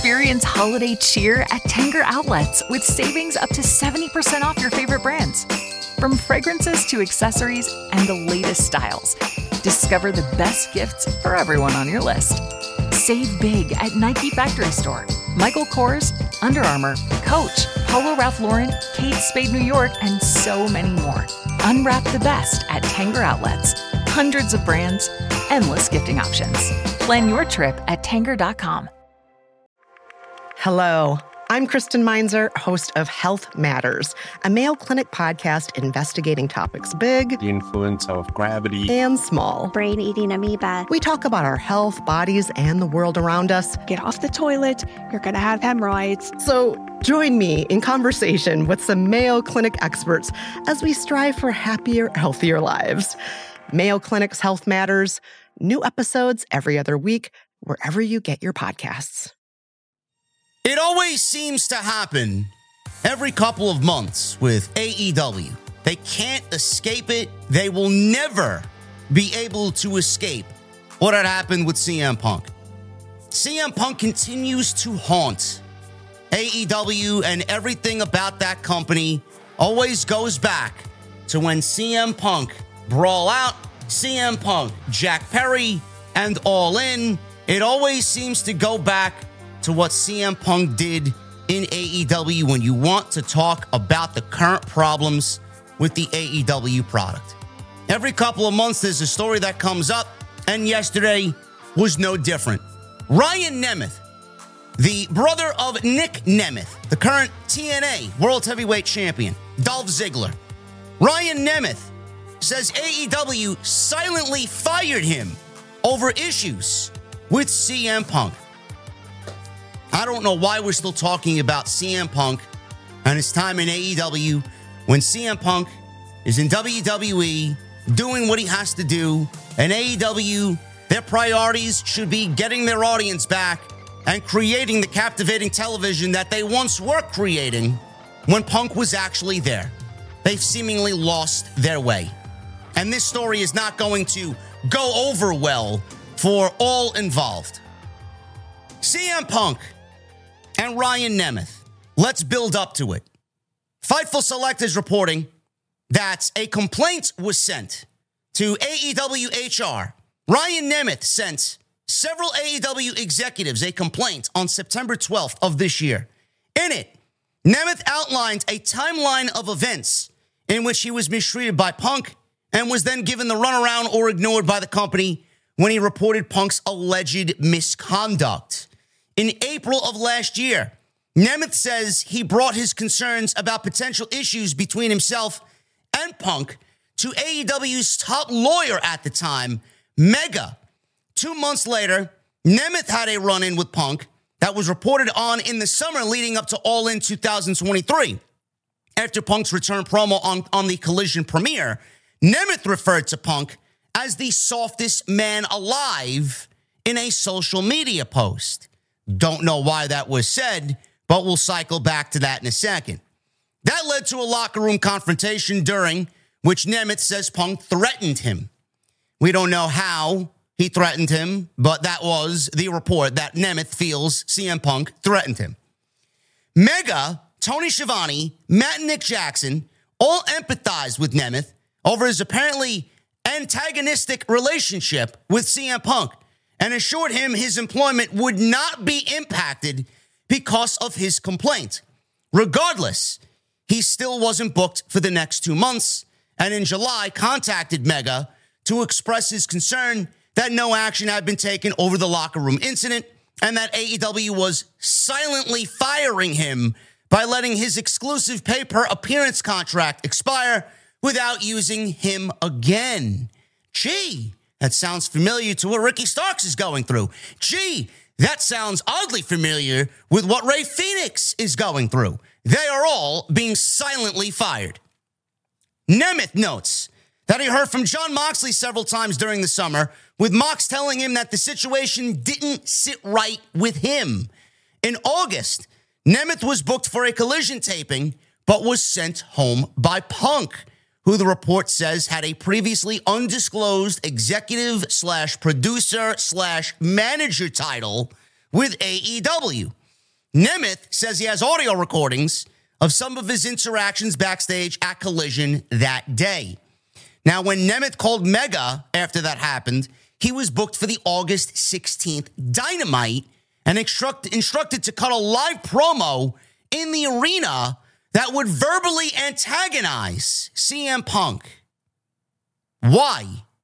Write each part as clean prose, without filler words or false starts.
Experience holiday cheer at Tanger Outlets with savings up to 70% off your favorite brands. From fragrances to accessories and the latest styles, discover the best gifts for everyone on your list. Save big at Nike Factory Store, Michael Kors, Under Armour, Coach, Polo Ralph Lauren, Kate Spade New York, and so many more. Unwrap the best at Tanger Outlets. Hundreds of brands, endless gifting options. Plan your trip at Tanger.com. Hello, I'm Kristen Meinzer, host of Health Matters, a Mayo Clinic podcast investigating topics big, the influence of gravity, and small. Brain-eating amoeba. We talk about our health, bodies, and the world around us. Get off the toilet, you're going to have hemorrhoids. So join me in conversation with some Mayo Clinic experts as we strive for happier, healthier lives. Mayo Clinic's Health Matters, new episodes every other week, wherever you get your podcasts. It always seems to happen every couple of months with AEW. They can't escape it. They will never be able to escape what had happened with CM Punk. CM Punk continues to haunt AEW, and everything about that company always goes back to when CM Punk Brawl Out, CM Punk, Jack Perry, and All In. It always seems to go back to what CM Punk did in AEW when you want to talk about the current problems with the AEW product. Every couple of months, there's a story that comes up, and yesterday was no different. Ryan Nemeth, the brother of Nick Nemeth, the current TNA World Heavyweight Champion, Dolph Ziggler. Ryan Nemeth says AEW silently fired him over issues with CM Punk. I don't know why we're still talking about CM Punk and his time in AEW when CM Punk is in WWE doing what he has to do, and AEW, their priorities should be getting their audience back and creating the captivating television that they once were creating when Punk was actually there. They've seemingly lost their way. And this story is not going to go over well for all involved. CM Punk and Ryan Nemeth. Let's build up to it. Fightful Select is reporting that a complaint was sent to AEW HR. Ryan Nemeth sent several AEW executives a complaint on September 12th of this year. In it, Nemeth outlined a timeline of events in which he was mistreated by Punk and was then given the runaround or ignored by the company when he reported Punk's alleged misconduct. In April of last year, Nemeth says he brought his concerns about potential issues between himself and Punk to AEW's top lawyer at the time, Mega. 2 months later, Nemeth had a run-in with Punk that was reported on in the summer leading up to All In 2023. After Punk's return promo on the Collision premiere, Nemeth referred to Punk as the softest man alive in a social media post. Don't know why that was said, but we'll cycle back to that in a second. That led to a locker room confrontation during which Nemeth says Punk threatened him. We don't know how he threatened him, but that was the report that Nemeth feels CM Punk threatened him. Mega, Tony Schiavone, Matt and Nick Jackson all empathized with Nemeth over his apparently antagonistic relationship with CM Punk and assured him his employment would not be impacted because of his complaint. Regardless, he still wasn't booked for the next 2 months, and in July contacted Mega to express his concern that no action had been taken over the locker room incident and that AEW was silently firing him by letting his exclusive pay-per-appearance contract expire without using him again. Gee, that sounds familiar to what Ricky Starks is going through. Gee, that sounds oddly familiar with what Ray Phoenix is going through. They are all being silently fired. Nemeth notes that he heard from Jon Moxley several times during the summer, with Mox telling him that the situation didn't sit right with him. In August, Nemeth was booked for a Collision taping, but was sent home by Punk, who the report says had a previously undisclosed executive/producer/manager title with AEW. Nemeth says he has audio recordings of some of his interactions backstage at Collision that day. Now, when Nemeth called Mega after that happened, he was booked for the August 16th Dynamite and instructed to cut a live promo in the arena that would verbally antagonize CM Punk. Why?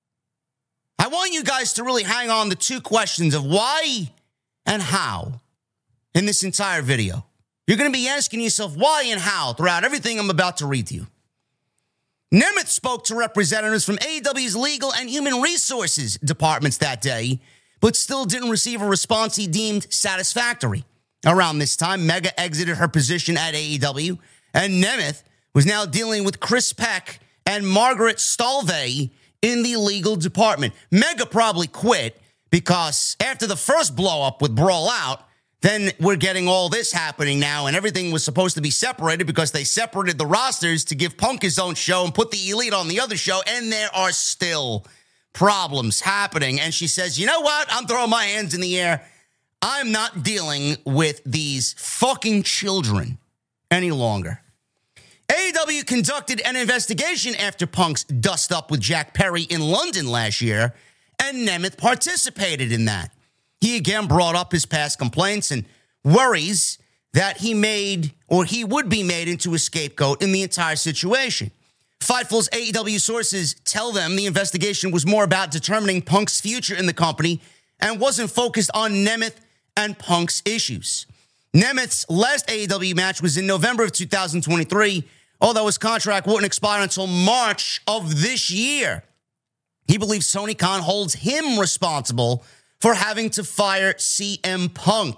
I want you guys to really hang on to two questions of why and how in this entire video. You're going to be asking yourself why and how throughout everything I'm about to read to you. Nemeth spoke to representatives from AEW's legal and human resources departments that day, but still didn't receive a response he deemed satisfactory. Around this time, Mega exited her position at AEW, and Nemeth was now dealing with Chris Peck and Margaret Stalvey in the legal department. Mega probably quit because after the first blow-up with Brawl Out, then we're getting all this happening now, and everything was supposed to be separated because they separated the rosters to give Punk his own show and put the Elite on the other show, and there are still problems happening. And she says, you know what? I'm throwing my hands in the air. I'm not dealing with these fucking children any longer. AEW conducted an investigation after Punk's dust-up with Jack Perry in London last year, and Nemeth participated in that. He again brought up his past complaints and worries that he would be made into a scapegoat in the entire situation. Fightful's AEW sources tell them the investigation was more about determining Punk's future in the company and wasn't focused on Nemeth and Punk's issues. Nemeth's last AEW match was in November of 2023, although his contract wouldn't expire until March of this year. He believes Tony Khan holds him responsible for having to fire CM Punk.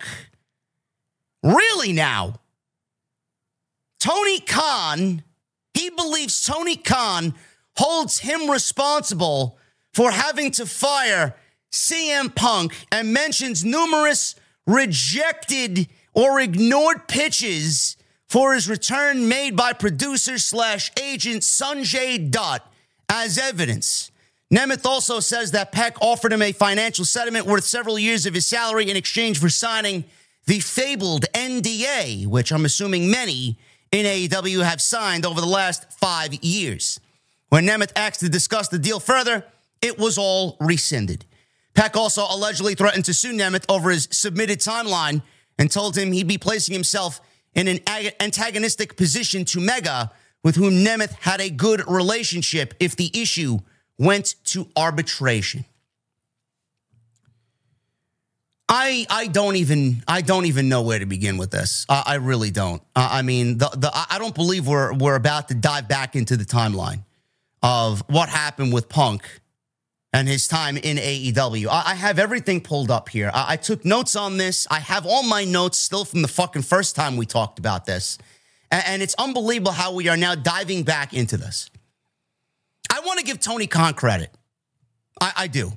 Really now? Tony Khan, he believes Tony Khan holds him responsible for having to fire CM Punk and mentions numerous rejected or ignored pitches for his return made by producer/agent Sanjay Dutt as evidence. Nemeth also says that Peck offered him a financial settlement worth several years of his salary in exchange for signing the fabled NDA, which I'm assuming many in AEW have signed over the last 5 years. When Nemeth asked to discuss the deal further, it was all rescinded. Peck also allegedly threatened to sue Nemeth over his submitted timeline and told him he'd be placing himself in an antagonistic position to Mega, with whom Nemeth had a good relationship if the issue went to arbitration. I don't even know where to begin with this. I really don't. I mean, I don't believe we're about to dive back into the timeline of what happened with Punk and his time in AEW. I have everything pulled up here. I took notes on this. I have all my notes still from the fucking first time we talked about this. And it's unbelievable how we are now diving back into this. I want to give Tony Khan credit. I do.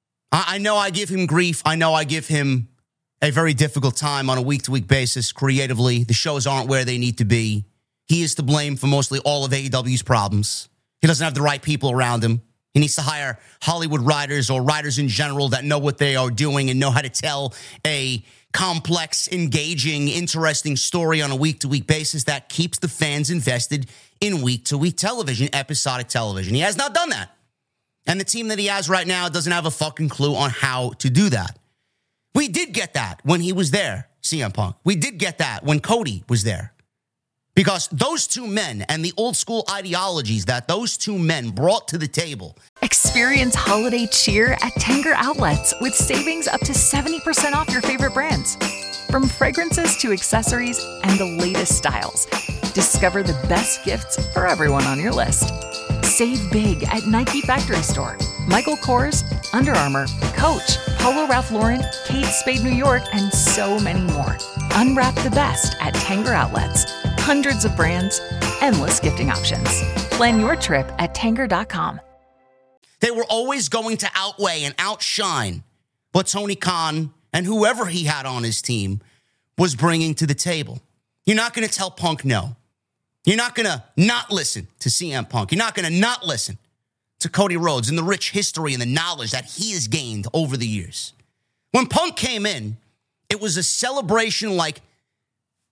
I know I give him grief. I know I give him a very difficult time on a week-to-week basis creatively. The shows aren't where they need to be. He is to blame for mostly all of AEW's problems. He doesn't have the right people around him. He needs to hire Hollywood writers or writers in general that know what they are doing and know how to tell a complex, engaging, interesting story on a week-to-week basis that keeps the fans invested in week-to-week television, episodic television. He has not done that. And the team that he has right now doesn't have a fucking clue on how to do that. We did get that when he was there, CM Punk. We did get that when Cody was there. Because those two men and the old school ideologies that those two men brought to the table. Experience holiday cheer at Tanger Outlets with savings up to 70% off your favorite brands. From fragrances to accessories and the latest styles, discover the best gifts for everyone on your list. Save big at Nike Factory Store, Michael Kors, Under Armour, Coach, Polo Ralph Lauren, Kate Spade New York, and so many more. Unwrap the best at Tanger Outlets. Hundreds of brands, endless gifting options. Plan your trip at Tanger.com. They were always going to outweigh and outshine what Tony Khan and whoever he had on his team was bringing to the table. You're not going to tell Punk no. You're not going to not listen to CM Punk. You're not going to not listen to Cody Rhodes and the rich history and the knowledge that he has gained over the years. When Punk came in, it was a celebration like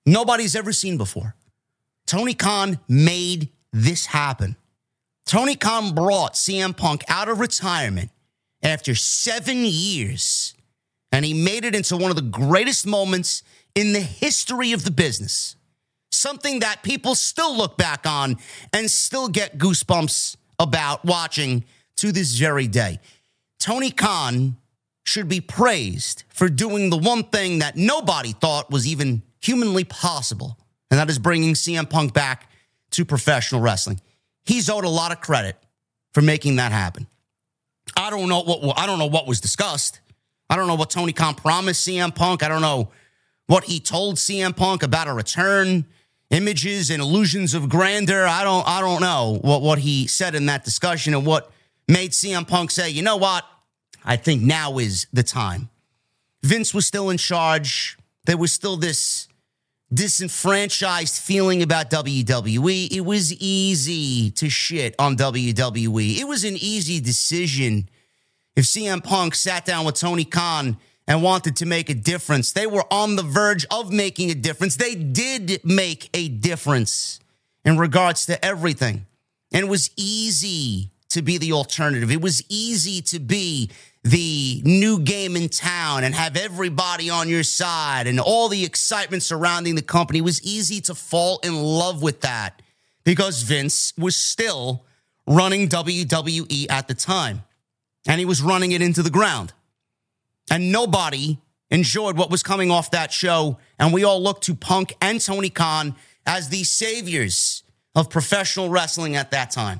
nobody's ever seen before. Tony Khan made this happen. Tony Khan brought CM Punk out of retirement after 7 years, and he made it into one of the greatest moments in the history of the business. Something that people still look back on and still get goosebumps about watching to this very day. Tony Khan should be praised for doing the one thing that nobody thought was even humanly possible, and that is bringing CM Punk back to professional wrestling. He's owed a lot of credit for making that happen. I don't know what was discussed. I don't know what Tony Khan promised CM Punk. I don't know what he told CM Punk about a return, images and illusions of grandeur. I don't know what he said in that discussion and what made CM Punk say, you know what? I think now is the time. Vince was still in charge. There was still this disenfranchised feeling about WWE. It was easy to shit on WWE. It was an easy decision. If CM Punk sat down with Tony Khan and wanted to make a difference, they were on the verge of making a difference. They did make a difference in regards to everything. And it was easy to be the alternative. It was easy to be the new game in town and have everybody on your side and all the excitement surrounding the company. It was easy to fall in love with that because Vince was still running WWE at the time, and he was running it into the ground. And nobody enjoyed what was coming off that show, and we all looked to Punk and Tony Khan as the saviors of professional wrestling at that time.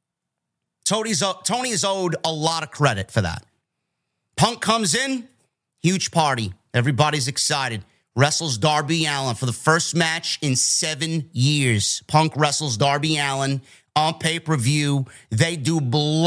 Tony is owed a lot of credit for that. Punk comes in, huge party. Everybody's excited. Wrestles Darby Allin for the first match in 7 years. Punk wrestles Darby Allin on pay-per-view. They do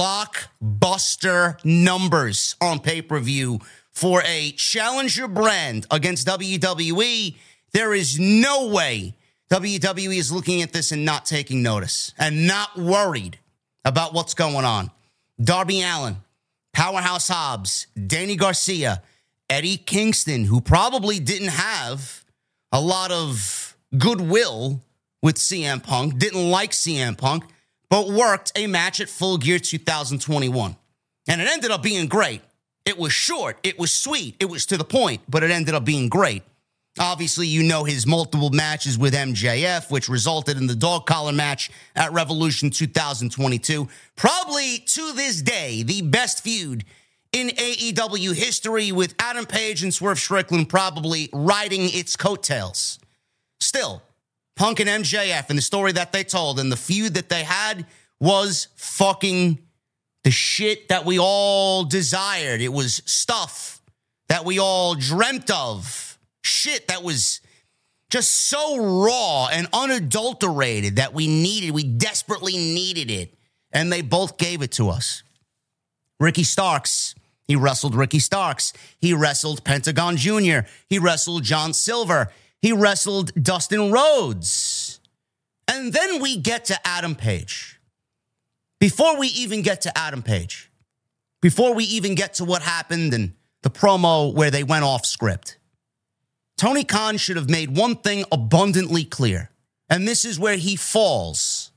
blockbuster numbers on pay-per-view for a challenger brand against WWE. There is no way WWE is looking at this and not taking notice and not worried about what's going on. Darby Allin, Powerhouse Hobbs, Danny Garcia, Eddie Kingston, who probably didn't have a lot of goodwill with CM Punk, didn't like CM Punk, but worked a match at Full Gear 2021. And it ended up being great. It was short, it was sweet, it was to the point, but it ended up being great. Obviously, you know his multiple matches with MJF, which resulted in the dog collar match at Revolution 2022. Probably, to this day, the best feud in AEW history, with Adam Page and Swerve Strickland probably riding its coattails. Still, Punk and MJF and the story that they told and the feud that they had was fucking the shit that we all desired. It was stuff that we all dreamt of. Shit that was just so raw and unadulterated that we desperately needed it. And they both gave it to us. Ricky Starks, he wrestled Ricky Starks. He wrestled Pentagon Jr. He wrestled John Silver. He wrestled Dustin Rhodes. And then we get to Adam Page. Before we even get to Adam Page, before we even get to what happened and the promo where they went off script, Tony Khan should have made one thing abundantly clear, and this is where he fails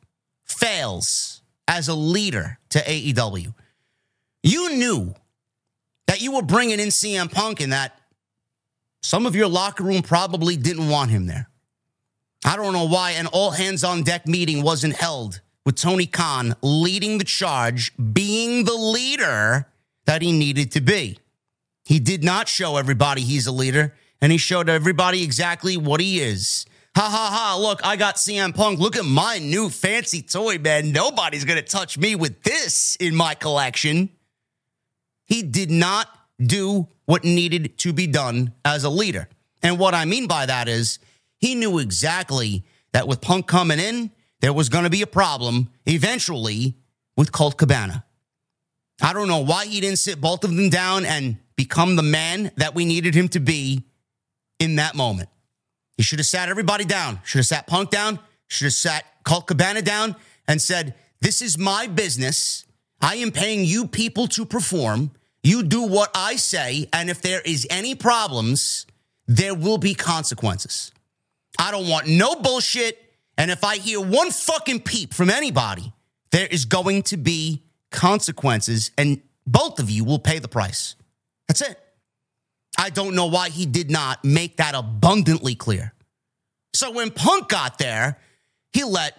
as a leader to AEW. You knew that you were bringing in CM Punk and that some of your locker room probably didn't want him there. I don't know why an all-hands-on-deck meeting wasn't held with Tony Khan leading the charge, being the leader that he needed to be. He did not show everybody he's a leader, and he showed everybody exactly what he is. Ha, ha, ha, look, I got CM Punk. Look at my new fancy toy, man. Nobody's going to touch me with this in my collection. He did not do what needed to be done as a leader. And what I mean by that is he knew exactly that with Punk coming in, there was going to be a problem eventually with Colt Cabana. I don't know why he didn't sit both of them down and become the man that we needed him to be in that moment. He should have sat everybody down, should have sat Punk down, should have sat Colt Cabana down and said, this is my business. I am paying you people to perform. You do what I say, and if there is any problems, there will be consequences. I don't want no bullshit. And if I hear one fucking peep from anybody, there is going to be consequences, and both of you will pay the price. That's it. I don't know why he did not make that abundantly clear. So when Punk got there, he let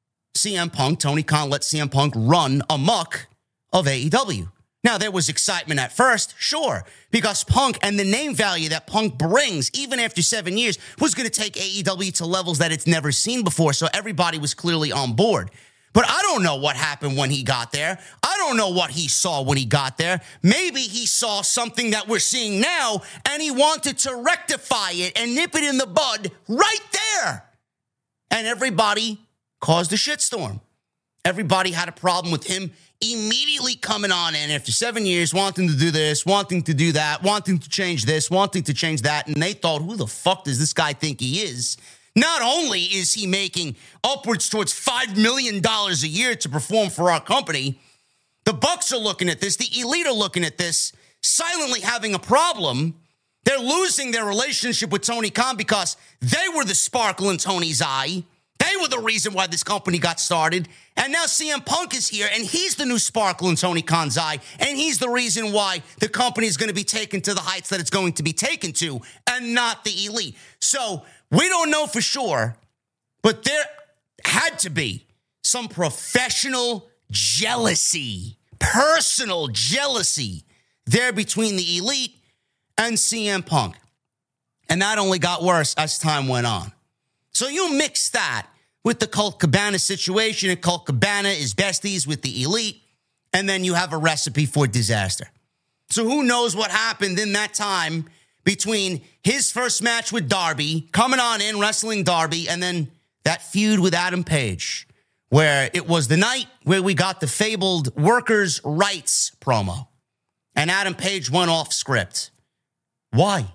CM Punk, Tony Khan let CM Punk run amok of AEW. Now, there was excitement at first, sure, because Punk and the name value that Punk brings, even after 7 years, was going to take AEW to levels that it's never seen before, so everybody was clearly on board. But I don't know what happened when he got there. I don't know what he saw when he got there. Maybe he saw something that we're seeing now, and he wanted to rectify it and nip it in the bud right there. And everybody caused a shitstorm. Everybody had a problem with him immediately coming on in after 7 years, wanting to do this, wanting to do that, wanting to change this, wanting to change that. And they thought, who the fuck does this guy think he is? Not only is he making upwards towards $5 million a year to perform for our company, the Bucks are looking at this, the Elite are looking at this, silently having a problem. They're losing their relationship with Tony Khan because they were the sparkle in Tony's eye. They were the reason why this company got started. And now CM Punk is here, and he's the new sparkle in Tony Khan's eye. And he's the reason why the company is going to be taken to the heights that it's going to be taken to, and not the Elite. So we don't know for sure, but there had to be some professional jealousy, personal jealousy there between the Elite and CM Punk. And that only got worse as time went on. So you mix that with the Colt Cabana situation, and Colt Cabana is besties with the Elite, and then you have a recipe for disaster. So who knows what happened in that time between his first match with Darby, coming on in, wrestling Darby, and then that feud with Adam Page, where it was the night where we got the fabled workers' rights promo. And Adam Page went off script. Why?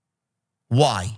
Why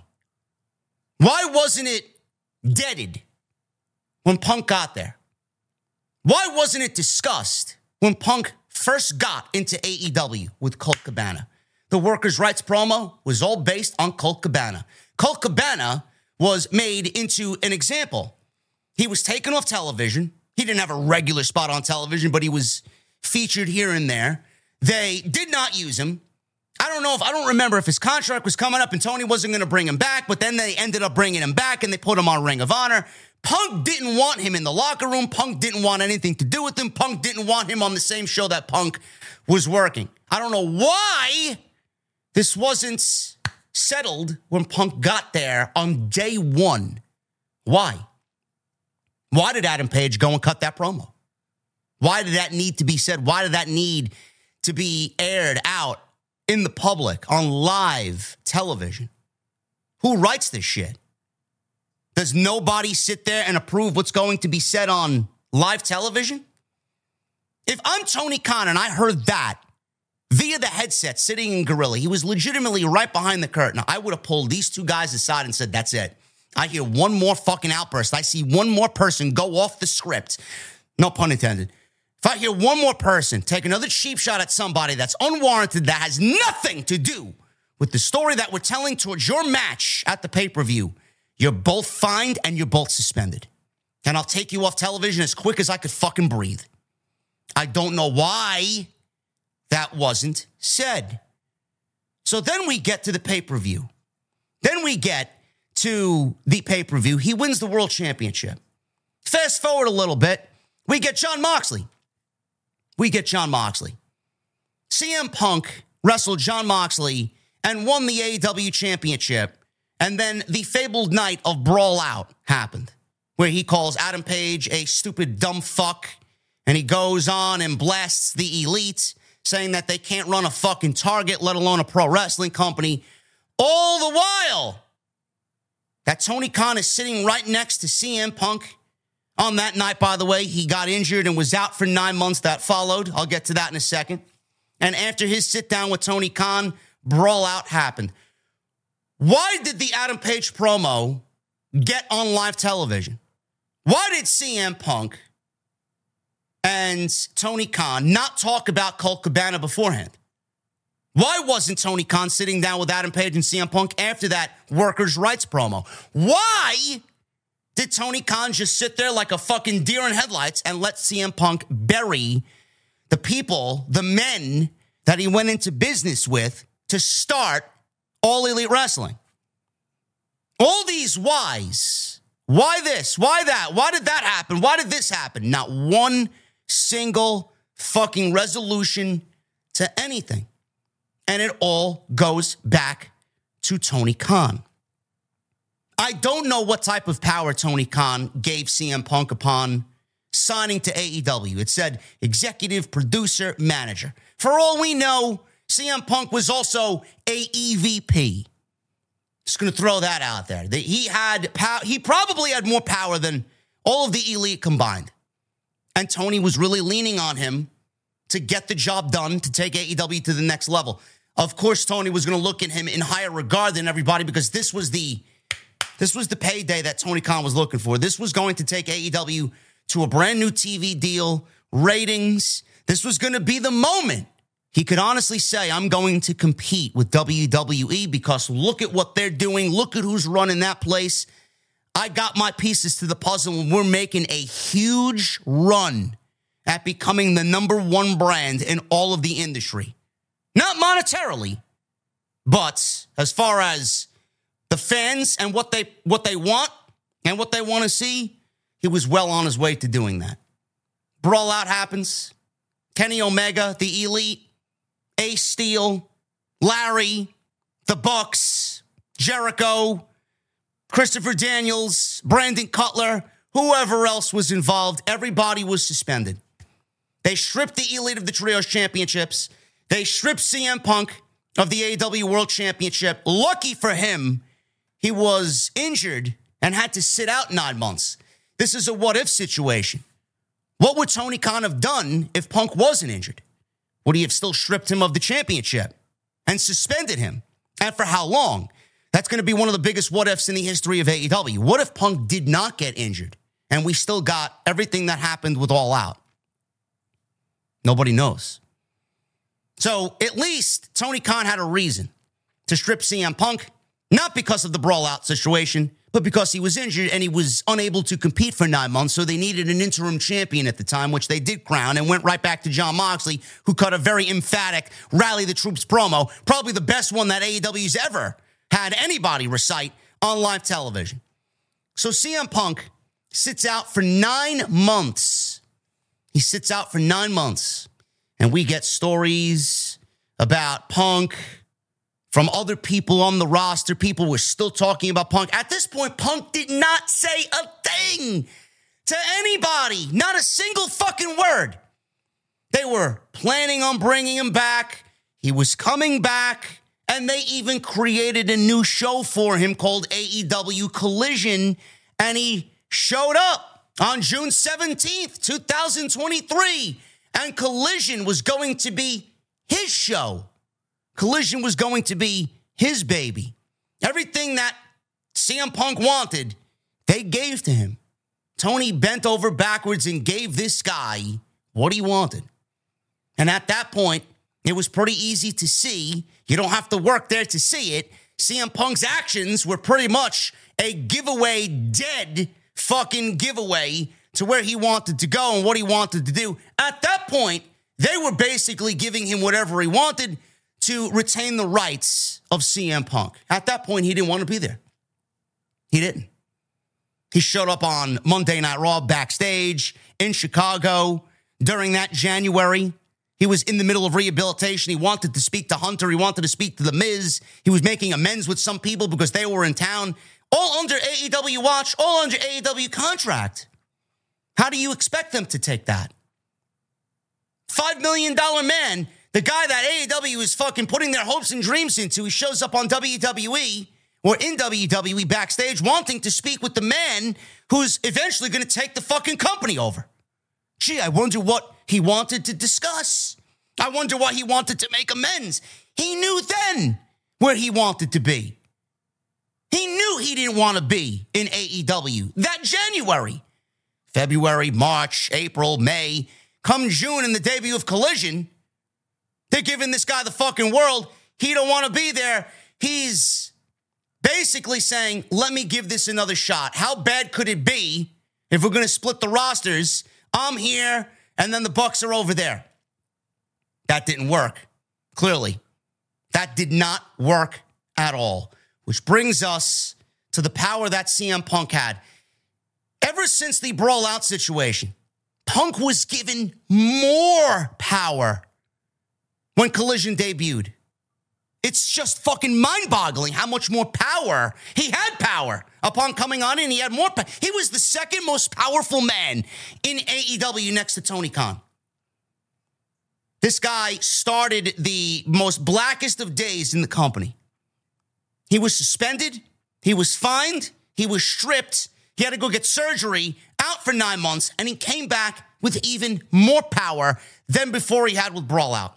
wasn't it deaded when Punk got there? Why wasn't it discussed when Punk first got into AEW with Colt Cabana? The workers' rights promo was all based on Colt Cabana. Colt Cabana was made into an example. He was taken off television. He didn't have a regular spot on television, but he was featured here and there. They did not use him. I don't remember if his contract was coming up and Tony wasn't going to bring him back, but then they ended up bringing him back and they put him on Ring of Honor. Punk didn't want him in the locker room. Punk didn't want anything to do with him. Punk didn't want him on the same show that Punk was working. I don't know why this wasn't settled when Punk got there on day one. Why? Why did Adam Page go and cut that promo? Why did that need to be said? Why did that need to be aired out in the public on live television? Who writes this shit? Does nobody sit there and approve what's going to be said on live television? If I'm Tony Khan and I heard that via the headset sitting in Gorilla, he was legitimately right behind the curtain, I would have pulled these two guys aside and said, that's it. I hear one more fucking outburst. I see one more person go off the script. No pun intended. If I hear one more person take another cheap shot at somebody that's unwarranted, that has nothing to do with the story that we're telling towards your match at the pay-per-view, you're both fined and you're both suspended. And I'll take you off television as quick as I could fucking breathe. I don't know why that wasn't said. So then we get to the pay-per-view. Then we get to the pay-per-view. He wins the world championship. Fast forward a little bit. We get Jon Moxley. CM Punk wrestled Jon Moxley and won the AEW championship. And then the fabled night of Brawl Out happened, where he calls Adam Page a stupid dumb fuck. And he goes on and blasts the Elite, saying that they can't run a fucking Target, let alone a pro wrestling company. All the while that Tony Khan is sitting right next to CM Punk. On that night, by the way, he got injured and was out for 9 months that followed. I'll get to that in a second. And after his sit down with Tony Khan, Brawl Out happened. Why did the Adam Page promo get on live television? Why did CM Punk and Tony Khan not talk about Colt Cabana beforehand? Why wasn't Tony Khan sitting down with Adam Page and CM Punk after that workers' rights promo? Why did Tony Khan just sit there like a fucking deer in headlights and let CM Punk bury the people, the men that he went into business with to start All Elite Wrestling? All these whys. Why this? Why that? Why did that happen? Why did this happen? Not one single fucking resolution to anything. And it all goes back to Tony Khan. I don't know what type of power Tony Khan gave CM Punk upon signing to AEW. It said executive producer manager. For all we know, CM Punk was also a EVP. Just going to throw that out there. He probably had more power than all of the Elite combined. And Tony was really leaning on him to get the job done, to take AEW to the next level. Of course, Tony was going to look at him in higher regard than everybody because this was the payday that Tony Khan was looking for. This was going to take AEW to a brand new TV deal, ratings. This was going to be the moment he could honestly say, I'm going to compete with WWE because look at what they're doing. Look at who's running that place. I got my pieces to the puzzle and we're making a huge run at becoming the number one brand in all of the industry. Not monetarily, but as far as the fans and what they want and what they want to see, he was well on his way to doing that. Brawl Out happens. Kenny Omega, the Elite, Ace Steel, Larry, the Bucks, Jericho, Christopher Daniels, Brandon Cutler, whoever else was involved, everybody was suspended. They stripped the Elite of the Trios Championships. They stripped CM Punk of the AEW World Championship. Lucky for him, he was injured and had to sit out 9 months. This is a what-if situation. What would Tony Khan have done if Punk wasn't injured? Would he have still stripped him of the championship and suspended him? And for how long? That's going to be one of the biggest what-ifs in the history of AEW. What if Punk did not get injured and we still got everything that happened with All Out? Nobody knows. So at least Tony Khan had a reason to strip CM Punk, not because of the Brawl Out situation, but because he was injured and he was unable to compete for 9 months. So they needed an interim champion at the time, which they did crown, and went right back to Jon Moxley, who cut a very emphatic Rally the Troops promo, probably the best one that AEW's ever had anybody recite on live television. So CM Punk sits out for 9 months. He sits out for 9 months, and we get stories about Punk from other people on the roster. People were still talking about Punk. At this point, Punk did not say a thing to anybody. Not a single fucking word. They were planning on bringing him back. He was coming back. And they even created a new show for him called AEW Collision. And he showed up on June 17th, 2023. And Collision was going to be his show. Collision was going to be his baby. Everything that CM Punk wanted, they gave to him. Tony bent over backwards and gave this guy what he wanted. And at that point, it was pretty easy to see. You don't have to work there to see it. CM Punk's actions were pretty much a giveaway, dead fucking giveaway to where he wanted to go and what he wanted to do. At that point, they were basically giving him whatever he wanted to retain the rights of CM Punk. At that point, he didn't want to be there. He didn't. He showed up on Monday Night Raw backstage in Chicago during that January. He was in the middle of rehabilitation. He wanted to speak to Hunter. He wanted to speak to The Miz. He was making amends with some people because they were in town. All under AEW watch, all under AEW contract. How do you expect them to take that? $5 million man, the guy that AEW is fucking putting their hopes and dreams into, he shows up on WWE or in WWE backstage wanting to speak with the man who's eventually going to take the fucking company over. Gee, I wonder what he wanted to discuss. I wonder why he wanted to make amends. He knew then where he wanted to be. He knew he didn't want to be in AEW that January. February, March, April, May. Come June and the debut of Collision, They're giving this guy the fucking world. He don't want to be there. He's basically saying, let me give this another shot. How bad could it be if we're going to split the rosters? I'm here, and then the Bucks are over there. That didn't work, clearly. That did not work at all, which brings us to the power that CM Punk had. Ever since the Brawl Out situation, Punk was given more power when Collision debuted. It's just fucking mind-boggling how much more power. He had power upon coming on in. He had more power. He was the second most powerful man in AEW next to Tony Khan. This guy started the most blackest of days in the company. He was suspended. He was fined. He was stripped. He had to go get surgery, out for 9 months, and he came back with even more power than before he had with Brawl Out.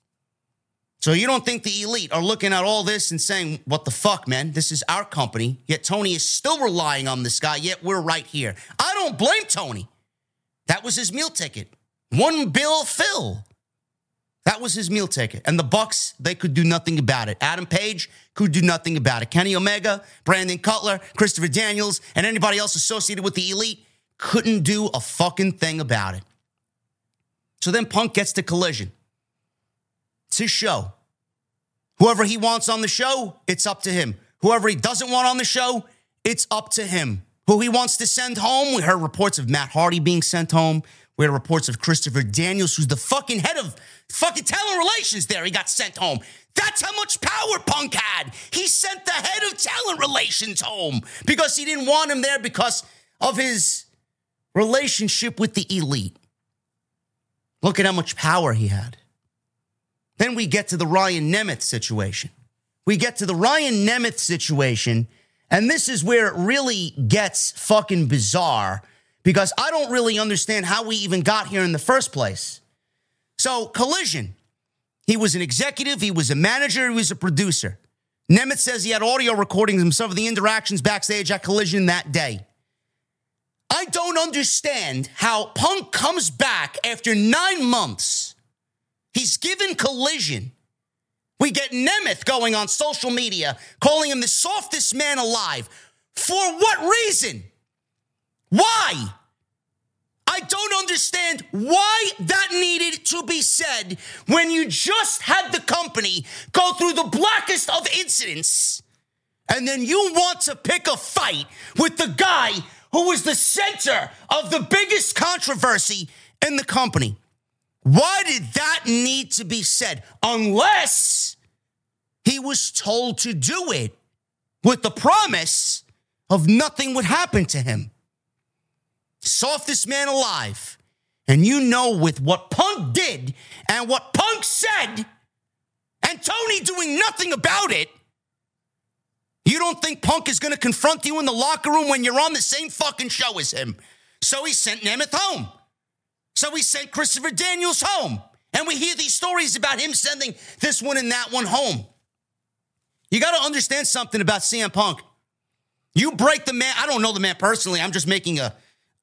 So you don't think the elite are looking at all this and saying, what the fuck, man? This is our company, yet Tony is still relying on this guy, yet we're right here. I don't blame Tony. That was his meal ticket. $1 bill fill. That was his meal ticket. And the Bucks, they could do nothing about it. Adam Page could do nothing about it. Kenny Omega, Brandon Cutler, Christopher Daniels, and anybody else associated with the elite couldn't do a fucking thing about it. So then Punk gets to Collision. It's his show. Whoever he wants on the show, it's up to him. Whoever he doesn't want on the show, it's up to him. Who he wants to send home, we heard reports of Matt Hardy being sent home. We had reports of Christopher Daniels, who's the fucking head of fucking talent relations there. He got sent home. That's how much power Punk had. He sent the head of talent relations home because he didn't want him there because of his relationship with the elite. Look at how much power he had. Then we get to the Ryan Nemeth situation. And this is where it really gets fucking bizarre because I don't really understand how we even got here in the first place. So, Collision, he was an executive, he was a manager, he was a producer. Nemeth says he had audio recordings of some of the interactions backstage at Collision that day. I don't understand how Punk comes back after 9 months. He's given Collision. We get Nemeth going on social media, calling him the softest man alive. For what reason? Why? I don't understand why that needed to be said when you just had the company go through the blackest of incidents, and then you want to pick a fight with the guy who was the center of the biggest controversy in the company. Why did that need to be said? Unless he was told to do it with the promise of nothing would happen to him. Softest man alive. And you know with what Punk did and what Punk said and Tony doing nothing about it, you don't think Punk is going to confront you in the locker room when you're on the same fucking show as him. So he sent Nemeth home. So he sent Christopher Daniels home. And we hear these stories about him sending this one and that one home. You got to understand something about CM Punk. You break the man. I don't know the man personally. I'm just making a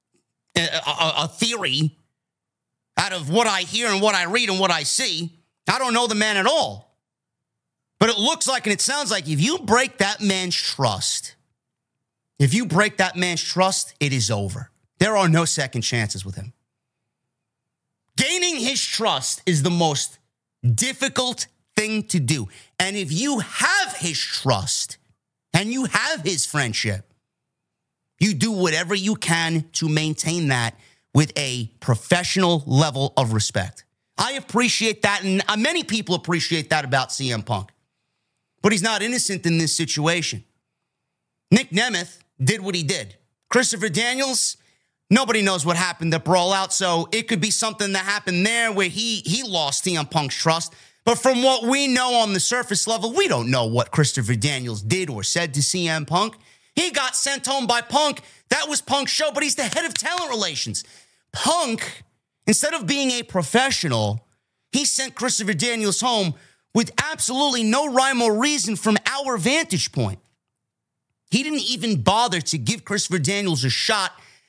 theory out of what I hear and what I read and what I see. I don't know the man at all. But it looks like and it sounds like if you break that man's trust, it is over. There are no second chances with him. Gaining his trust is the most difficult thing to do. And if you have his trust and you have his friendship, you do whatever you can to maintain that with a professional level of respect. I appreciate that, and many people appreciate that about CM Punk. But he's not innocent in this situation. Nick Nemeth did what he did. Christopher Daniels, nobody knows what happened at Brawl Out, so it could be something that happened there where he lost CM Punk's trust. But from what we know on the surface level, we don't know what Christopher Daniels did or said to CM Punk. He got sent home by Punk. That was Punk's show, but he's the head of talent relations. Punk, instead of being a professional, he sent Christopher Daniels home with absolutely no rhyme or reason from our vantage point. He didn't even bother to give Christopher Daniels a shot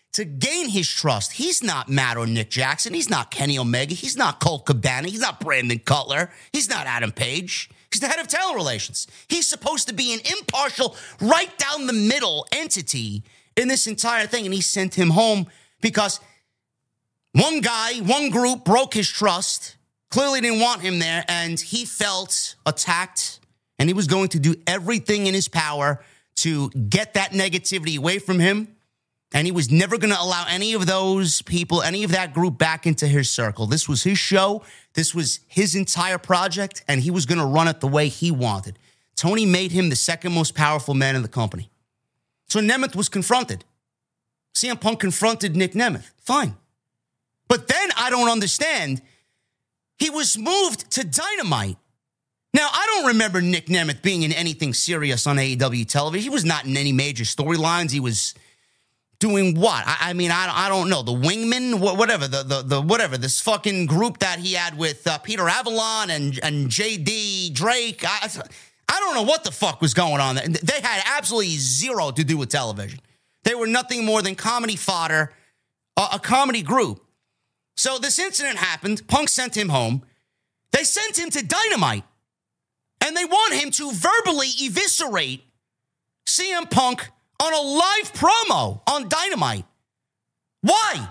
to gain his trust. He's not Matt or Nick Jackson. He's not Kenny Omega. He's not Colt Cabana. He's not Brandon Cutler. He's not Adam Page. He's the head of talent relations. He's supposed to be an impartial, right down the middle entity in this entire thing. And he sent him home because one guy, one group broke his trust, clearly didn't want him there, and he felt attacked, and he was going to do everything in his power to get that negativity away from him. And he was never going to allow any of those people, any of that group back into his circle. This was his show. This was his entire project, and he was going to run it the way he wanted. Tony made him the second most powerful man in the company. So Nemeth was confronted. CM Punk confronted Nick Nemeth. Fine. But then I don't understand. He was moved to Dynamite. Now, I don't remember Nick Nemeth being in anything serious on AEW television. He was not in any major storylines. He was doing what? I mean, I don't know. The Wingman, whatever, the whatever, this fucking group that he had with Peter Avalon and JD Drake. I don't know what the fuck was going on there. They had absolutely zero to do with television. They were nothing more than comedy fodder, a comedy group. So this incident happened. Punk sent him home. They sent him to Dynamite. And they want him to verbally eviscerate CM Punk on a live promo on Dynamite. Why?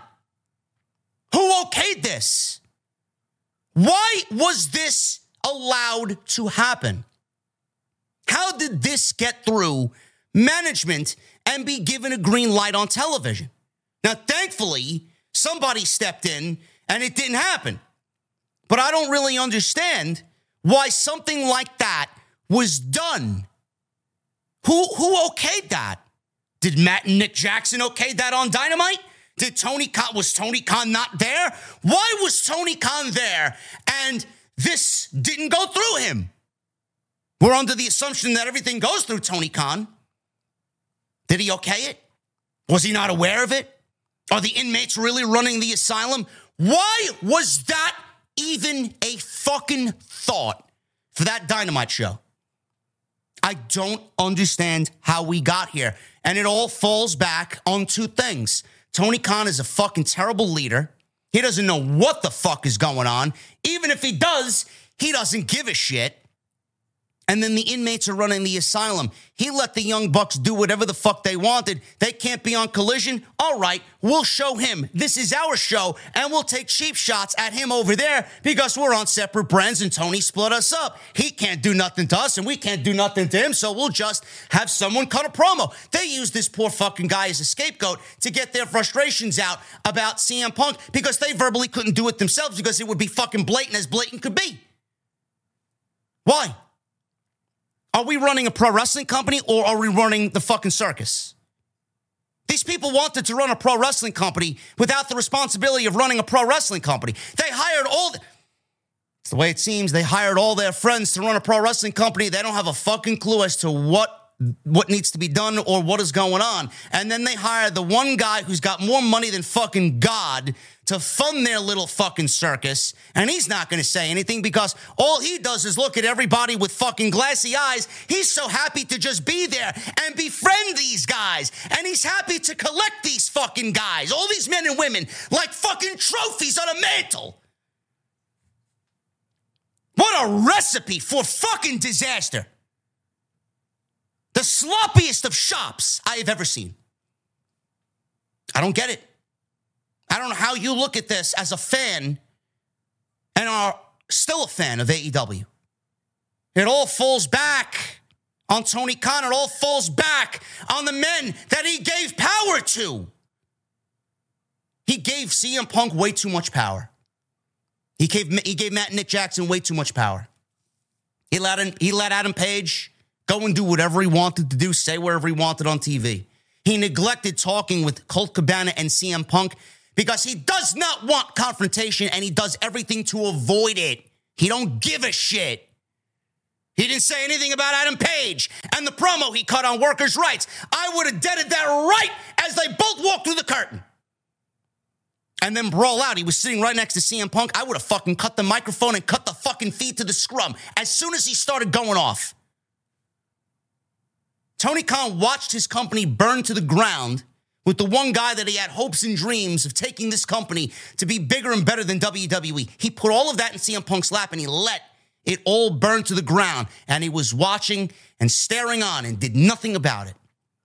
Who okayed this? Why was this allowed to happen? How did this get through management and be given a green light on television? Now, thankfully, somebody stepped in and it didn't happen. But I don't really understand why something like that was done. Who okayed that? Did Matt and Nick Jackson okay that on Dynamite? Was Tony Khan not there? Why was Tony Khan there and this didn't go through him? We're under the assumption that everything goes through Tony Khan. Did he okay it? Was he not aware of it? Are the inmates really running the asylum? Why was that even a fucking thought for that Dynamite show? I don't understand how we got here. And it all falls back on two things. Tony Khan is a fucking terrible leader. He doesn't know what the fuck is going on. Even if he does, he doesn't give a shit. And then the inmates are running the asylum. He let the Young Bucks do whatever the fuck they wanted. They can't be on Collision. All right, we'll show him. This is our show, and we'll take cheap shots at him over there because we're on separate brands and Tony split us up. He can't do nothing to us, and we can't do nothing to him, so we'll just have someone cut a promo. They use this poor fucking guy as a scapegoat to get their frustrations out about CM Punk because they verbally couldn't do it themselves because it would be fucking blatant as blatant could be. Why? Are we running a pro wrestling company or are we running the fucking circus? These people wanted to run a pro wrestling company without the responsibility of running a pro wrestling company. They hired it's the way it seems, they hired all their friends to run a pro wrestling company. They don't have a fucking clue as to what needs to be done or what is going on. And then they hired the one guy who's got more money than fucking God to fund their little fucking circus. And he's not going to say anything because all he does is look at everybody with fucking glassy eyes. He's so happy to just be there and befriend these guys. And he's happy to collect these fucking guys, all these men and women, like fucking trophies on a mantle. What a recipe for fucking disaster. The sloppiest of shops I have ever seen. I don't get it. I don't know how you look at this as a fan and are still a fan of AEW. It all falls back on Tony Khan. It all falls back on the men that he gave power to. He gave CM Punk way too much power. He gave Matt and Nick Jackson way too much power. He let Adam Page go and do whatever he wanted to do, say whatever he wanted on TV. He neglected talking with Colt Cabana and CM Punk because he does not want confrontation and he does everything to avoid it. He don't give a shit. He didn't say anything about Adam Page and the promo he cut on workers' rights. I would have deaded that right as they both walked through the curtain. And then brawl out. He was sitting right next to CM Punk. I would have fucking cut the microphone and cut the fucking feed to the scrum as soon as he started going off. Tony Khan watched his company burn to the ground with the one guy that he had hopes and dreams of taking this company to be bigger and better than WWE. He put all of that in CM Punk's lap and he let it all burn to the ground. And he was watching and staring on and did nothing about it.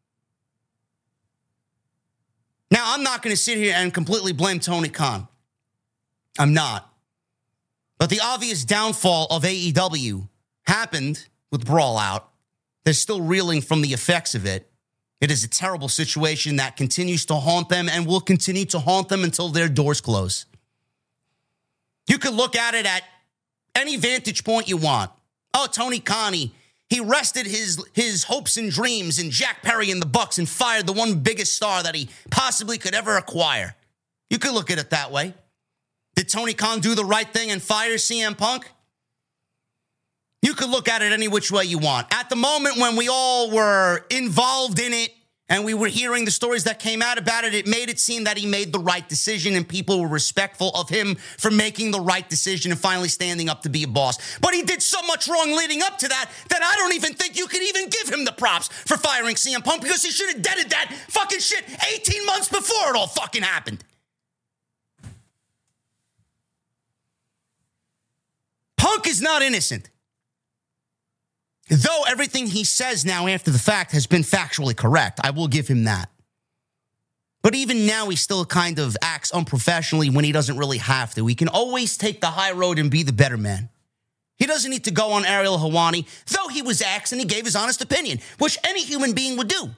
Now, I'm not going to sit here and completely blame Tony Khan. I'm not. But the obvious downfall of AEW happened with Brawl Out. They're still reeling from the effects of it. It is a terrible situation that continues to haunt them and will continue to haunt them until their doors close. You could look at it at any vantage point you want. Oh, Tony Khan, he rested his hopes and dreams in Jack Perry and the Bucks and fired the one biggest star that he possibly could ever acquire. You could look at it that way. Did Tony Khan do the right thing and fire CM Punk? You could look at it any which way you want. At the moment when we all were involved in it and we were hearing the stories that came out about it, it made it seem that he made the right decision and people were respectful of him for making the right decision and finally standing up to be a boss. But he did so much wrong leading up to that I don't even think you could even give him the props for firing CM Punk because he should have deaded that fucking shit 18 months before it all fucking happened. Punk is not innocent. Though everything he says now after the fact has been factually correct, I will give him that. But even now, he still kind of acts unprofessionally when he doesn't really have to. He can always take the high road and be the better man. He doesn't need to go on Ariel Helwani, though he was asked and he gave his honest opinion, which any human being would do.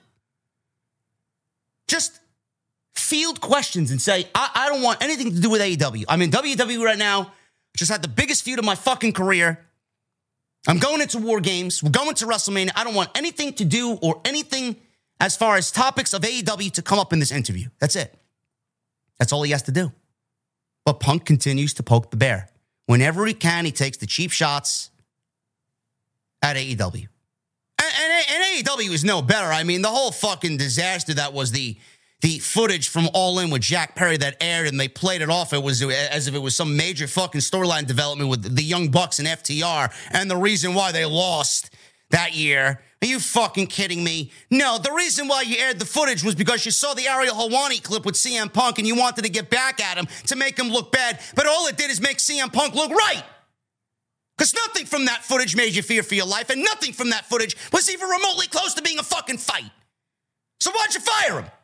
Just field questions and say, I don't want anything to do with AEW. I'm in WWE right now. Just had the biggest feud of my fucking career. I'm going into War Games. We're going to WrestleMania. I don't want anything to do or anything as far as topics of AEW to come up in this interview. That's it. That's all he has to do. But Punk continues to poke the bear. Whenever he can, he takes the cheap shots at AEW. And AEW is no better. I mean, the whole fucking disaster that was the footage from All In with Jack Perry that aired and they played it off. It was as if it was some major fucking storyline development with the Young Bucks and FTR and the reason why they lost that year. Are you fucking kidding me? No, the reason why you aired the footage was because you saw the Ariel Helwani clip with CM Punk and you wanted to get back at him to make him look bad, but all it did is make CM Punk look right. Because nothing from that footage made you fear for your life and nothing from that footage was even remotely close to being a fucking fight. So why'd you fire him?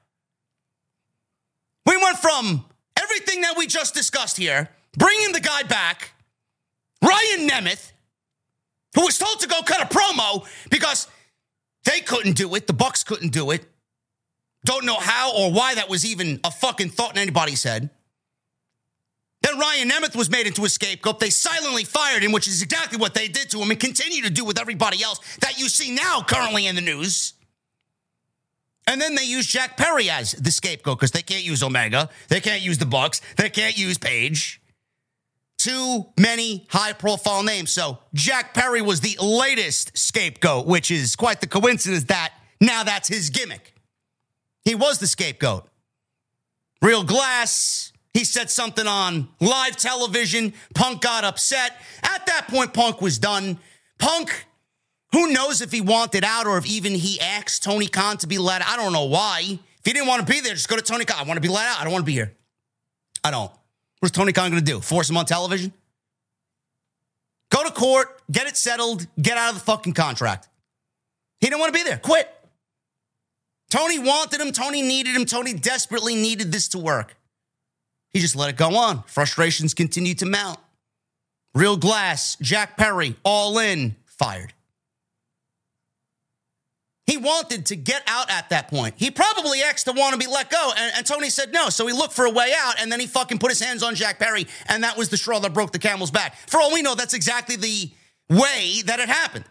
We went from everything that we just discussed here, bringing the guy back, Ryan Nemeth, who was told to go cut a promo because they couldn't do it, the Bucks couldn't do it. Don't know how or why that was even a fucking thought in anybody's head. Then Ryan Nemeth was made into a scapegoat. They silently fired him, which is exactly what they did to him and continue to do with everybody else that you see now currently in the news. And then they use Jack Perry as the scapegoat because they can't use Omega. They can't use the Bucks. They can't use Paige. Too many high-profile names. So Jack Perry was the latest scapegoat, which is quite the coincidence that now that's his gimmick. He was the scapegoat. Real Glass, he said something on live television. Punk got upset. At that point, Punk was done. Punk... Who knows if he wanted out or if even he asked Tony Khan to be let out. I don't know why. If he didn't want to be there, just go to Tony Khan. I want to be let out. I don't want to be here. I don't. What's Tony Khan going to do? Force him on television? Go to court, get it settled, get out of the fucking contract. He didn't want to be there. Quit. Tony wanted him. Tony needed him. Tony desperately needed this to work. He just let it go on. Frustrations continued to mount. Real Glass, Jack Perry, All In, fired. He wanted to get out at that point. He probably asked to want to be let go, and Tony said no. So he looked for a way out, and then he fucking put his hands on Jack Perry, and that was the straw that broke the camel's back. For all we know, that's exactly the way that it happened.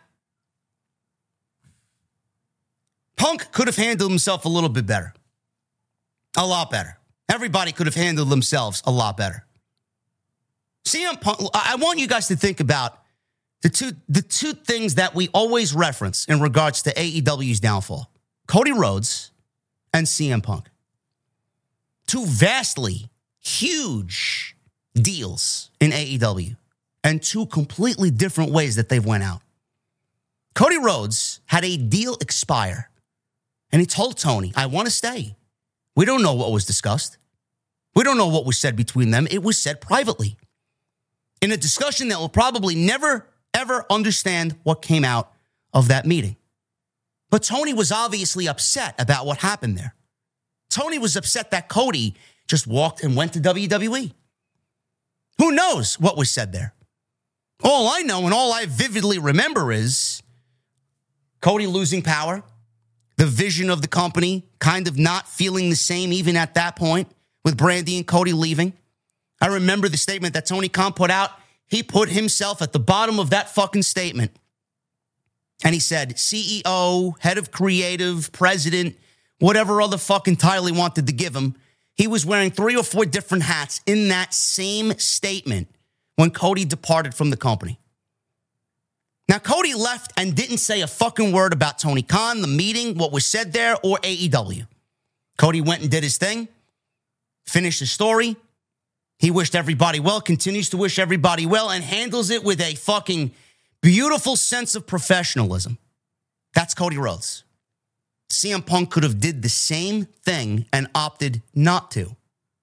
Punk could have handled himself a little bit better. A lot better. Everybody could have handled themselves a lot better. CM Punk, I want you guys to think about the two things that we always reference in regards to AEW's downfall. Cody Rhodes and CM Punk. Two vastly huge deals in AEW and two completely different ways that they've went out. Cody Rhodes had a deal expire and he told Tony, I want to stay We don't know what was discussed. We don't know what was said between them. It was said privately in a discussion that will probably never, ever understand what came out of that meeting. But Tony was obviously upset about what happened there. Tony was upset that Cody just walked and went to WWE. Who knows what was said there? All I know and all I vividly remember is Cody losing power, the vision of the company kind of not feeling the same even at that point with Brandi and Cody leaving. I remember the statement that Tony Khan put out. He put himself at the bottom of that fucking statement. And he said, CEO, head of creative, president, whatever other fucking title he wanted to give him. He was wearing 3 or 4 different hats in that same statement when Cody departed from the company. Now, Cody left and didn't say a fucking word about Tony Khan, the meeting, what was said there, or AEW. Cody went and did his thing, finished his story. He wished everybody well, continues to wish everybody well, and handles it with a fucking beautiful sense of professionalism. That's Cody Rhodes. CM Punk could have did the same thing and opted not to.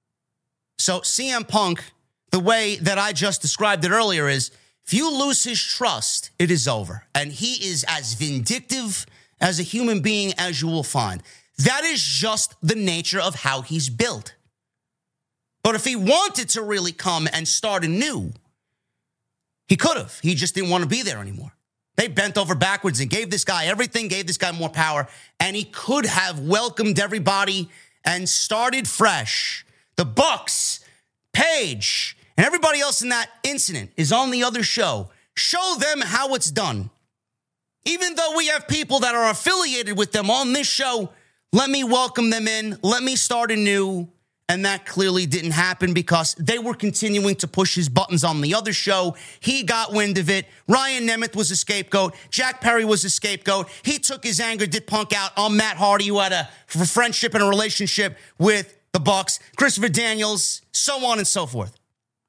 So CM Punk, the way that I just described it earlier is, if you lose his trust, it is over. And he is as vindictive as a human being as you will find. That is just the nature of how he's built. But if he wanted to really come and start anew, he could have. He just didn't want to be there anymore. They bent over backwards and gave this guy everything, gave this guy more power, and he could have welcomed everybody and started fresh. The Bucks, Paige, and everybody else in that incident is on the other show. Show them how it's done. Even though we have people that are affiliated with them on this show, let me welcome them in. Let me start anew. And that clearly didn't happen because they were continuing to push his buttons on the other show. He got wind of it. Ryan Nemeth was a scapegoat. Jack Perry was a scapegoat. He took his anger, did Punk out on Matt Hardy, who had a friendship and a relationship with the Bucks, Christopher Daniels, so on and so forth.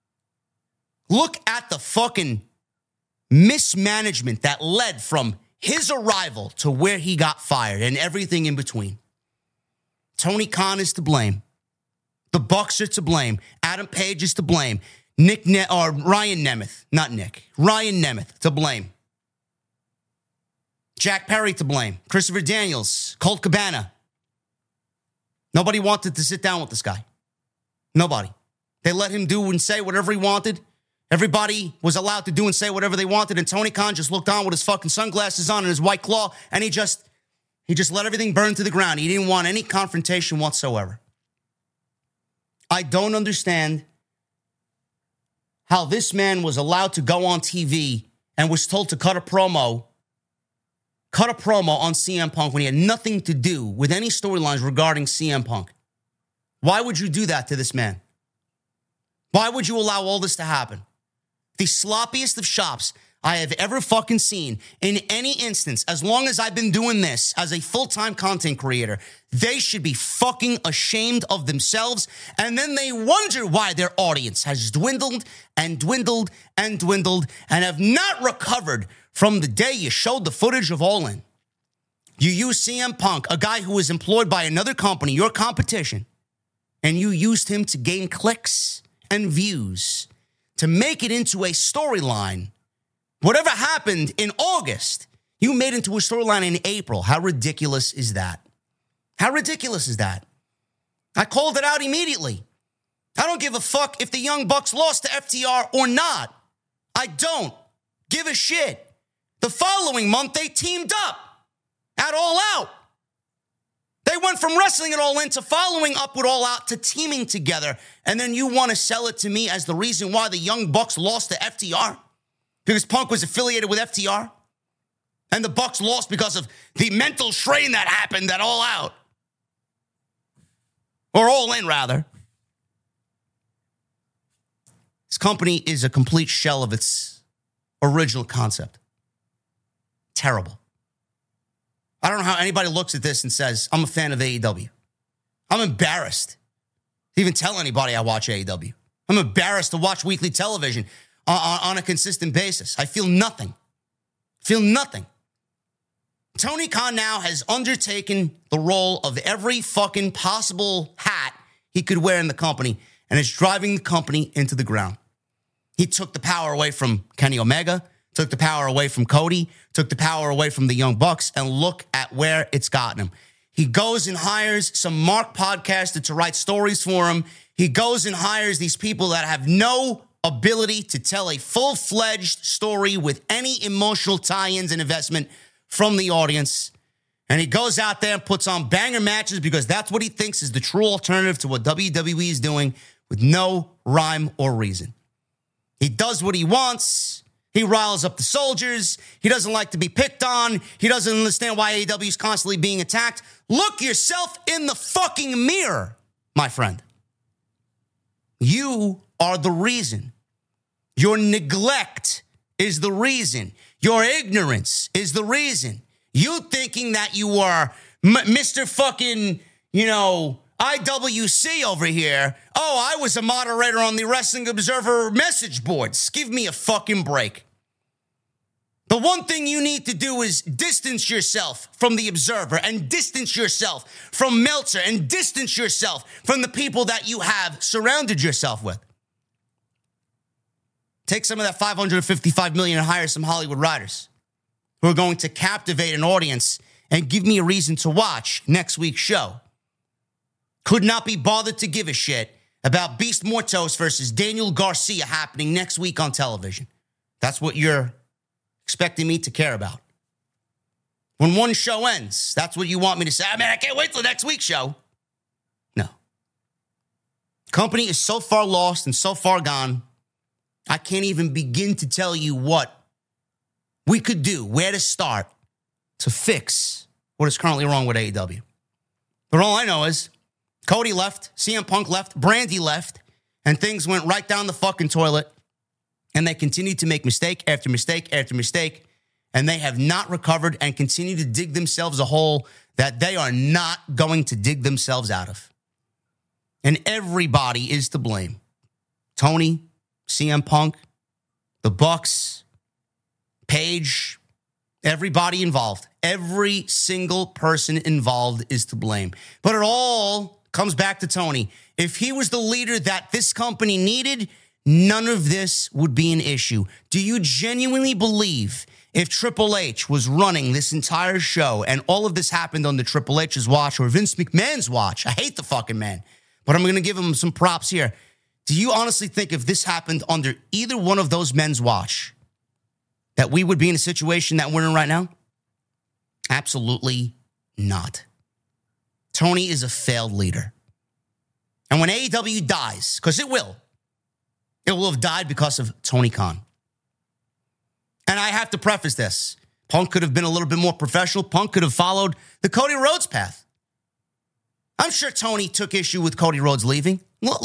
Look at the fucking mismanagement that led from his arrival to where he got fired and everything in between. Tony Khan is to blame. The Bucks are to blame. Adam Page is to blame. Ryan Nemeth, not Nick. Ryan Nemeth to blame. Jack Perry to blame. Christopher Daniels, Colt Cabana. Nobody wanted to sit down with this guy. Nobody. They let him do and say whatever he wanted. Everybody was allowed to do and say whatever they wanted, and Tony Khan just looked on with his fucking sunglasses on and his white claw, and he just let everything burn to the ground. He didn't want any confrontation whatsoever. I don't understand how this man was allowed to go on TV and was told to cut a promo on CM Punk when he had nothing to do with any storylines regarding CM Punk. Why would you do that to this man? Why would you allow all this to happen? The sloppiest of shops I have ever fucking seen in any instance, as long as I've been doing this as a full-time content creator, they should be fucking ashamed of themselves. And then they wonder why their audience has dwindled and dwindled and dwindled and have not recovered from the day you showed the footage of All In. You use CM Punk, a guy who was employed by another company, your competition, and you used him to gain clicks and views to make it into a storyline. Whatever happened in August, you made into a storyline in April. How ridiculous is that? How ridiculous is that? I called it out immediately. I don't give a fuck if the Young Bucks lost to FTR or not. I don't give a shit. The following month, they teamed up at All Out. They went from wrestling at All In to following up with All Out to teaming together. And then you want to sell it to me as the reason why the Young Bucks lost to FTR? Because Punk was affiliated with FTR? And the Bucks lost because of the mental strain that happened at All Out. Or All In, rather. This company is a complete shell of its original concept. Terrible. I don't know how anybody looks at this and says, I'm a fan of AEW. I'm embarrassed to even tell anybody I watch AEW. I'm embarrassed to watch weekly television on a consistent basis. I feel nothing. Tony Khan now has undertaken the role of every fucking possible hat he could wear in the company and is driving the company into the ground. He took the power away from Kenny Omega, took the power away from Cody, took the power away from the Young Bucks, and look at where it's gotten him. He goes and hires some Mark podcaster to write stories for him. He goes and hires these people that have no ability to tell a full-fledged story with any emotional tie-ins and investment from the audience. And he goes out there and puts on banger matches because that's what he thinks is the true alternative to what WWE is doing with no rhyme or reason. He does what he wants. He riles up the soldiers. He doesn't like to be picked on. He doesn't understand why AEW is constantly being attacked. Look yourself in the fucking mirror, my friend. You are the reason. Your neglect is the reason. Your ignorance is the reason. You thinking that you are Mr. fucking, IWC over here. Oh, I was a moderator on the Wrestling Observer message boards. Give me a fucking break. The one thing you need to do is distance yourself from the Observer and distance yourself from Meltzer and distance yourself from the people that you have surrounded yourself with. Take some of that $555 million and hire some Hollywood writers who are going to captivate an audience and give me a reason to watch next week's show. Could not be bothered to give a shit about Beast Mortos versus Daniel Garcia happening next week on television. That's what you're expecting me to care about. When one show ends, that's what you want me to say. I can't wait till next week's show. No. Company is so far lost and so far gone, I can't even begin to tell you what we could do, where to start to fix what is currently wrong with AEW. But all I know is Cody left, CM Punk left, Brandy left, and things went right down the fucking toilet. And they continued to make mistake after mistake after mistake. And they have not recovered and continue to dig themselves a hole that they are not going to dig themselves out of. And everybody is to blame. Tony, CM Punk, the Bucks, Paige, everybody involved. Every single person involved is to blame. But it all comes back to Tony. If he was the leader that this company needed, none of this would be an issue. Do you genuinely believe if Triple H was running this entire show and all of this happened under Triple H's watch or Vince McMahon's watch? I hate the fucking man, but I'm going to give him some props here. Do you honestly think if this happened under either one of those men's watch, that we would be in a situation that we're in right now? Absolutely not. Tony is a failed leader. And when AEW dies, because it will have died because of Tony Khan. And I have to preface this. Punk could have been a little bit more professional. Punk could have followed the Cody Rhodes path. I'm sure Tony took issue with Cody Rhodes leaving.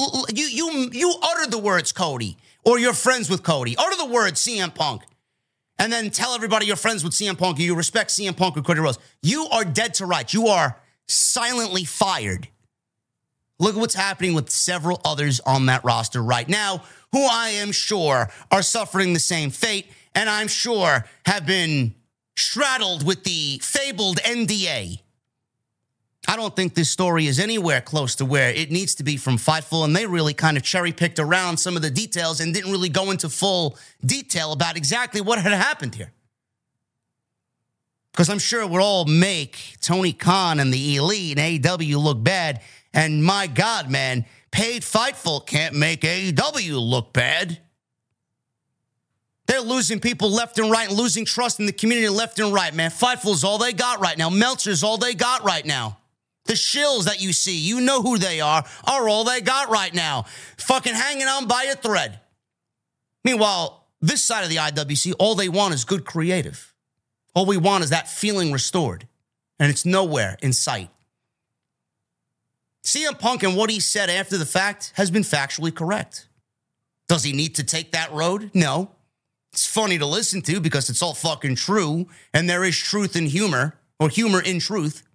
You uttered the words Cody, or you're friends with Cody. Utter the words CM Punk. And then tell everybody you're friends with CM Punk, you respect CM Punk or Cody Rhodes. You are dead to rights. You are silently fired. Look at what's happening with several others on that roster right now, who I am sure are suffering the same fate, and I'm sure have been straddled with the fabled NDA. I don't think this story is anywhere close to where it needs to be from Fightful, and they really kind of cherry-picked around some of the details and didn't really go into full detail about exactly what had happened here. Because I'm sure it would all make Tony Khan and the Elite and AEW look bad, and my God, man, paid Fightful can't make AEW look bad. They're losing people left and right and losing trust in the community left and right, man. Fightful's all they got right now. Meltzer's all they got right now. The shills that you see, you know who they are all they got right now. Fucking hanging on by a thread. Meanwhile, this side of the IWC, all they want is good creative. All we want is that feeling restored. And it's nowhere in sight. CM Punk and what he said after the fact has been factually correct. Does he need to take that road? No. It's funny to listen to because it's all fucking true. And there is truth in humor, or humor in truth.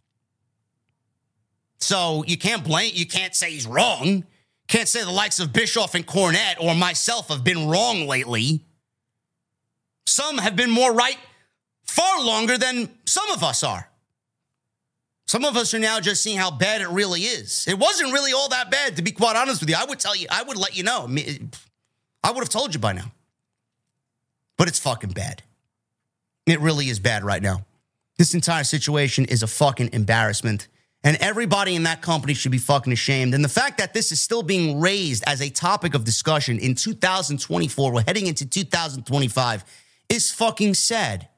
So you can't blame, you can't say he's wrong. Can't say the likes of Bischoff and Cornette or myself have been wrong lately. Some have been more right far longer than some of us are. Some of us are now just seeing how bad it really is. It wasn't really all that bad, to be quite honest with you. I would let you know. I would have told you by now. But it's fucking bad. It really is bad right now. This entire situation is a fucking embarrassment. And everybody in that company should be fucking ashamed. And the fact that this is still being raised as a topic of discussion in 2024, we're heading into 2025, is fucking sad.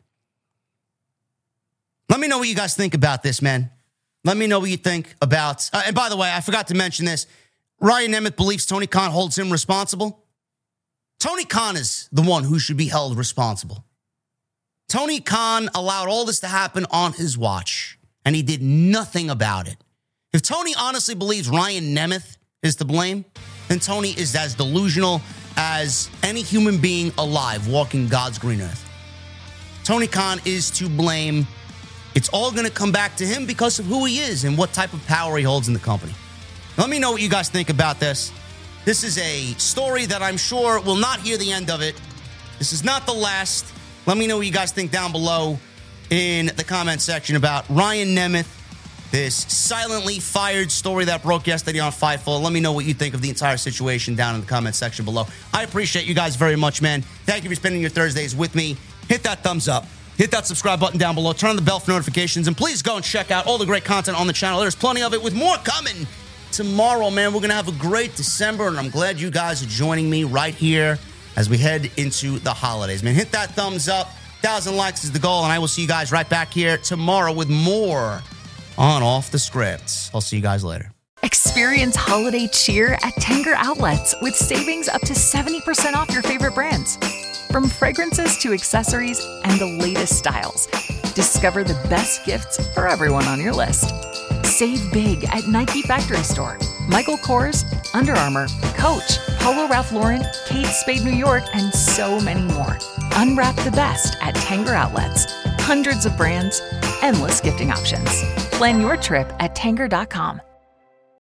Let me know what you guys think about this, man. Let me know what you think about... and by the way, I forgot to mention this. Ryan Nemeth believes Tony Khan holds him responsible. Tony Khan is the one who should be held responsible. Tony Khan allowed all this to happen on his watch, and he did nothing about it. If Tony honestly believes Ryan Nemeth is to blame, then Tony is as delusional as any human being alive walking God's green earth. Tony Khan is to blame. It's all going to come back to him because of who he is and what type of power he holds in the company. Let me know what you guys think about this. This is a story that I'm sure will not hear the end of it. This is not the last. Let me know what you guys think down below in the comment section about Ryan Nemeth, this silently fired story that broke yesterday on Fightful. Let me know what you think of the entire situation down in the comment section below. I appreciate you guys very much, man. Thank you for spending your Thursdays with me. Hit that thumbs up. Hit that subscribe button down below. Turn on the bell for notifications. And please go and check out all the great content on the channel. There's plenty of it with more coming tomorrow, man. We're going to have a great December, and I'm glad you guys are joining me right here as we head into the holidays, man. Hit that thumbs up. 1,000 likes is the goal, and I will see you guys right back here tomorrow with more on Off the Script. I'll see you guys later. Experience holiday cheer at Tanger Outlets with savings up to 70% off your favorite brands. From fragrances to accessories and the latest styles, discover the best gifts for everyone on your list. Save big at Nike Factory Store, Michael Kors, Under Armour, Coach, Polo Ralph Lauren, Kate Spade New York, and so many more. Unwrap the best at Tanger Outlets. Hundreds of brands, endless gifting options. Plan your trip at Tanger.com.